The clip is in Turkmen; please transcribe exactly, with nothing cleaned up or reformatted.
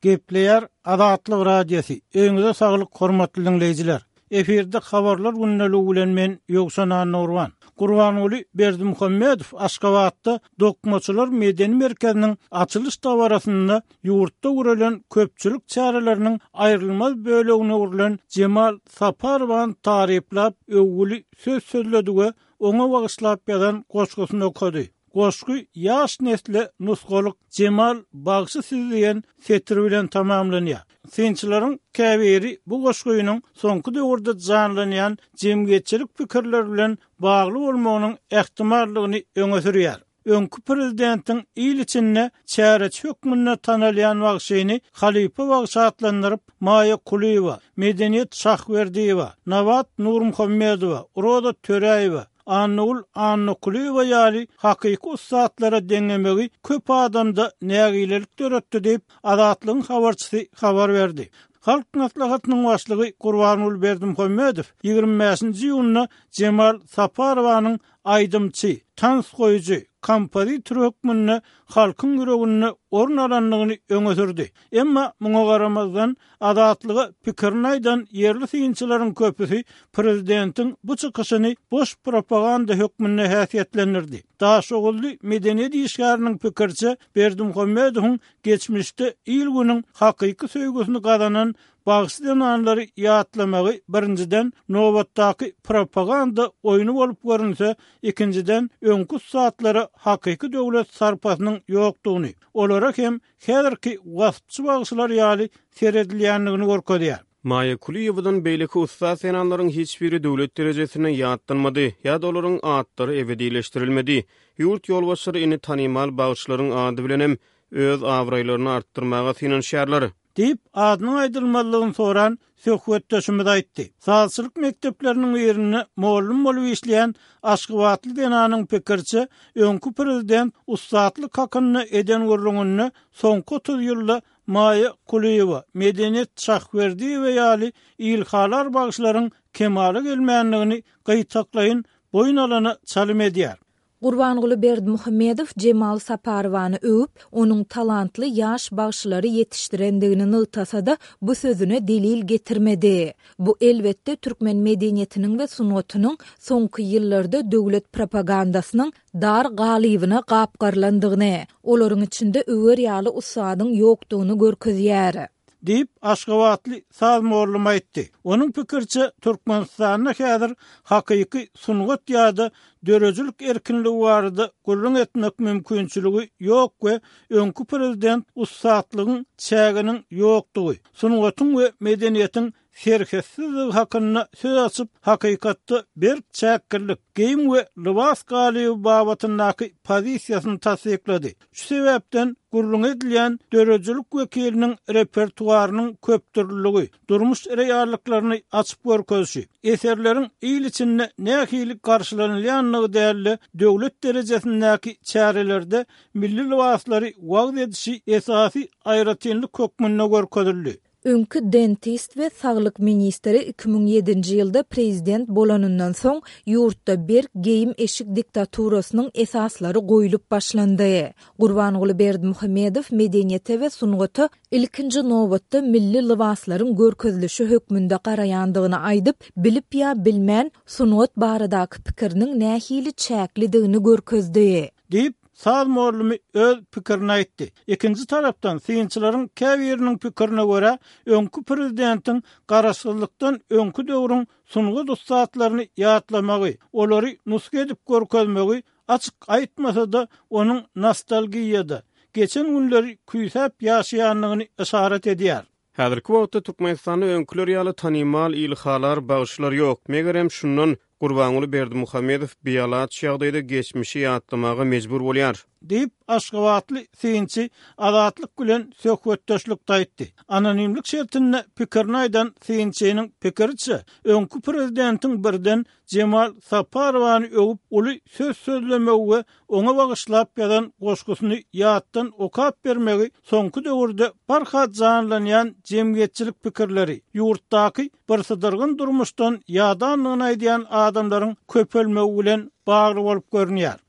Gepleyer Azatlyk radiosu. Öňüňizde saglyk, hormatly dinleyijiler. Eferde habarlar günnäli bilen men Ýogsan Nurwan. Gurbanuly Berdimuhammedow Aşgabatda Dokmaçylar Medeni Merkeziniň açylış tawarasynda ýurtda görülen köpçülik çäreleriniň aýrylmaz bölegine urulan Cemal Saparowan taryplap öwgüli söz sözledige oňa bagyşlap ýazan goşgusyny okudy. Goşgu ýaş nesle nusgalyk Cemal bagşy sizleýän setiri bilen tamamlanýar. Sinçilerin käbiri bu goşguýynyň soňky döwürde janlanýan jemgyýetçilik pikirleri bilen bagly bolmagynyň ähtimallygyny öňe sürýär. Öňkü prezidentiň il içinde çäreç hökmüne tanalýan wagşyny Halipa wagşy atlandyryp Maya Kuliýewa, Medeniýet Şahwerdiýewa, Nawat Nurmuhammedowa, Roda Töräýewa, Annul Annukuliýewa ýaly hakyky ustaatlara deňemegi köp adamda nägilelik döretdi diýip Azatlygyň habarçysy habar berdi. Halk maslahatynyň başlygy Gurbanuly Berdimuhammedow ýygrimi beşinji ýylyna Cemal Saparowanyň aýdymçy, tans goýujy, kompozitor hökmüne halkyň ýüregine orun alanlygyny öňe sürdi. Emma muňa garamazdan Azatlyga pikirini aýdan ýerli synçylaryň köpüsi prezidentiň bu çykyşyny boş propaganda hökmüne häsiýetlendirdi. Daşogully medeniýet işgäriniň pikirçe Berdimuhammedowyň geçmişde il günüň hakyky söýgüsini gazanan bagysy demanlary ýatlamagy birinciden nobatdaky propaganda oýuny bolup görünse, ikinciden öňkü saatlara hakyky döwlet sarpasynyň ýokdugyny, olara hem häzirki waspçy bagyslar ýaly seredilýänligini görkezýär. Maya Kuliýewadan beýleki usta senanlaryň hiçbiri döwlet derejesine ýatlanmady, ýa-da olaryň atlary ebedileştirilmedi. Ýurt ýolbaşçylary ini tanymal bagysçylaryň ady bilen hem öz awraýlaryny artdyrmaga finansiýarlar. Deyip adynyň aýdylmalygyny soran söhbetdeşimiz aýtdy. Sağçylyk mektepleriniň ýerini mollum bolup işleýän Aşgabatly denanyň pikirçe, öňkü prezident ustaatlyk hakyny eden görüňünü soňky otuz ýylda Maya Kuliýewa, Medeniýet Şahwerdiýewa ýaly ilhalar bagyslaryň kemale gelmänligini gaýtaklaýyn boyun alana çalym edýär. Gurbanuly Berdimuhammedow Cemal Saparowany öwüp, onuň talantly ýaş bagşylary ýetişdirendigini nytasa-da bu sözüne delil getirmedi. Bu elbetde türkmen medeniýetiniň we sungatynyň soňky ýyllarda döwlet propagandasynyň dar galybyna gapgarlandygyny, olaryň içinde öwer ýaly ustadyň ýokdugyny görkezýär. Deyip Aşgabatly sazmorlum aýtdy. Onuň pikirçe Türkmenistanda häzir hakyky sungat ýa-da dörejilik erkinligi barada gurrun etmek mümkinçiligi ýok we öňkü prezident ustaatlygyň çäginiň ýokdugy, sungatyň we medeniýetiň serhessizligi hakyna söz açyp hakykatda bir çäkirlik, geyim we libas galyby babatyndaky pozisiýasyny tasdiklady. Şu sebäpden gurrun edilýän dörejilik wekiliniň repertuarynyň köpdürligi, durmuş reýallyklaryny açyp görkezişi, eserleriň il içinde nähili karşılanylýanlygy däli döwlet derejesindäki çärelerde milli libaslary wagt edişi esasy aýratynlyk hökmüne görkezildi. Öňkü dentist we saglyk ministri iki ming ýedinji ýylda prezident bolanyndan soň ýurtda bir geyim eşik diktaturasynyň esaslary goýulyp başlandy. Gurbanuly Berdimuhammedow medeniýete we sungaty ilkinji nobatda milli libaslaryň görkezilişi hökmünde garaýandygyny aýdyp, bilip ýa bilmän sungat baradaky pikiriniň nähili çäklidigini görkezdi. Deyip saz morlumy öz pikirini aýtdy. Ikinji tarapdan synçylaryň käbiriniň pikirine görä, öňkü prezidentiň garaşsızlykdan öňkü döwrüň sungat ustaatlaryny ýatlamagy, olary nusk edip görkezmegi açyk aýtmasa-da onuň nostalgiýada, geçen günleri küýsäp ýaşaýanlygyny işaret edýär. Häzirki wagtda Türkmenistanda öňküler ýaly tanymal ilhalar, bagşylar ýok. Megerem şundan Gurbanuly Berdimuhammedow biýalat şagdaýda geçmişi ýatlamaga mejbur bolýar. Deyip Aşgabatly synçy Azatlyk bilen söhbetdeşlik aýtdy. Anonimlik şertinde pikirini aýdan synçynyň pikirçe, öňkü prezidentiň birden Cemal Saparowany öwüp uly söz sözlemegi we oňa bagyşlap ýazan goşgusyny ýatdan okap bermegi soňky döwürde barha janlanýan jemgyýetçilik pikirleri, ýurtdaky bir sydyrgyn durmuşdan ýadanlygyny aýdýan adamlaryň köpelmegi bilen bagly bolup görünýär.